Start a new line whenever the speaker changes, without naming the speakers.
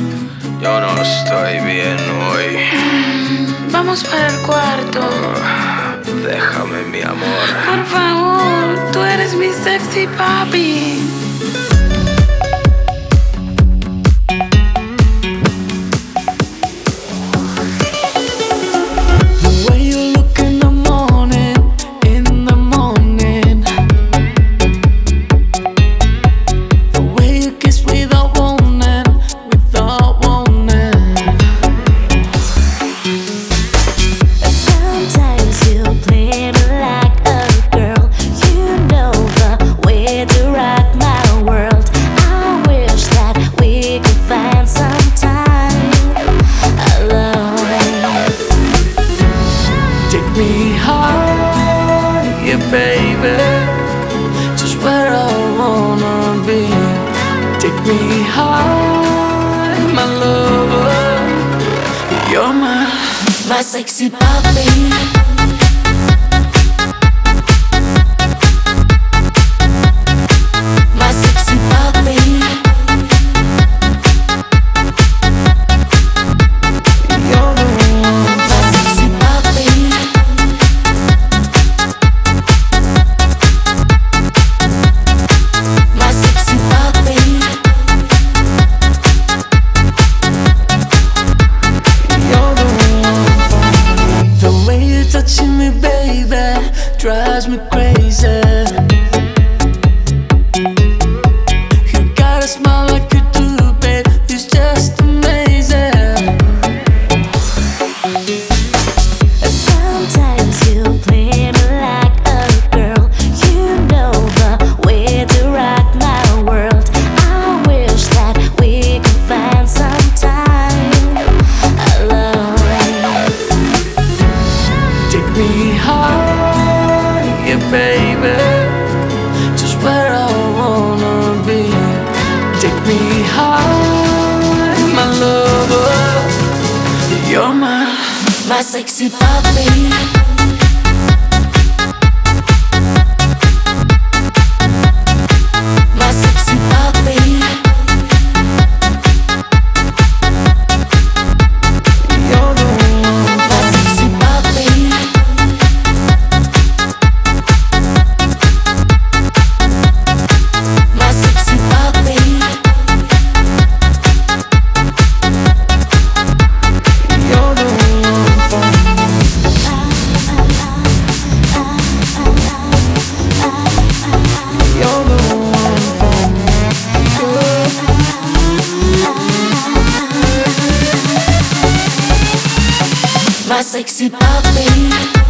Yo no estoy bien hoy.
Vamos para el cuarto.
Déjame, mi amor.
Por favor, tú eres mi sexy papi.
Baby, just where I wanna be. Take me high, my lover. You're my sexy puppy. Touching me, baby, drives me crazy. You got a smile like you do, babe, it's just amazing.
Sometimes you play me like a girl. You know the way to rock my world. I wish that we could find some time alone.
Take me high, yeah, baby, just where I wanna be. Take me high, my lover. You're my sexy puppy.
My sexy puppy.